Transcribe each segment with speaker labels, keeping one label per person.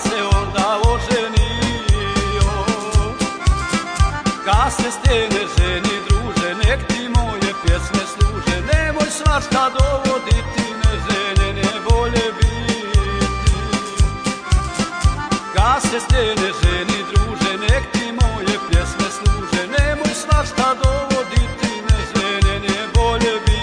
Speaker 1: se onda oženio. Kad se stene ženi druže, nek ti moje pjesme služe, nemoj svašta dovoditi, neženjene bolje biti. Kad se stene ženi druže, nek ti moje pjesme služe, nemoj svašta dovoditi, neženjene bolje biti.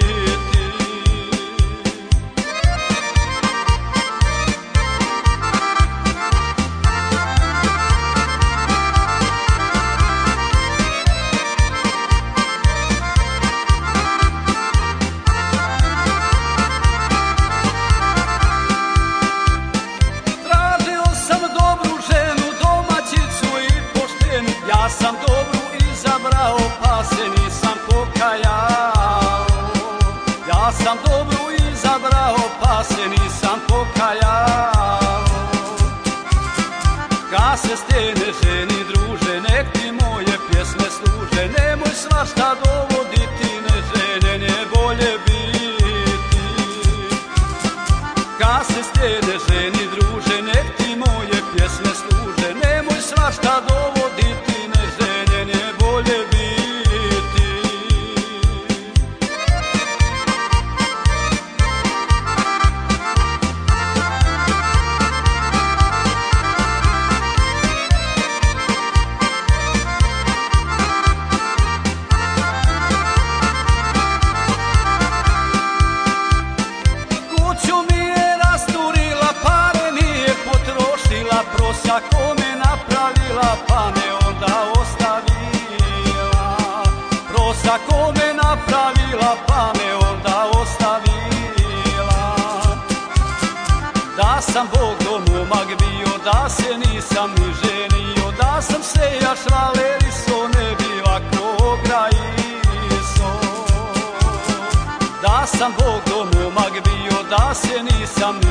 Speaker 1: Ja sam dobru izabrao, pa se nisam pokajao. Ja sam dobru izabrao, pa se nisam pokajao. Kad se stene ženi druže, nek ti moje pjesme služe, nemoj svašta dovoditi, neženjene bolje biti. Kad se stene ženi druže, nek ti moje pjesme služe, nemoj svašta dovoditi, bolje biti. Kuću mi je rasturila, pare mi je potrošila, prosjako me napravila, pa me onda ostavila. Prosjako me napravila, pa me onda ostavila. Da sam Bog do momak bio, da se nisam ni ženio, da sam se ja švaleriso, ne bi ovako grajiso. Da sam Bog do momak bio, da se nisam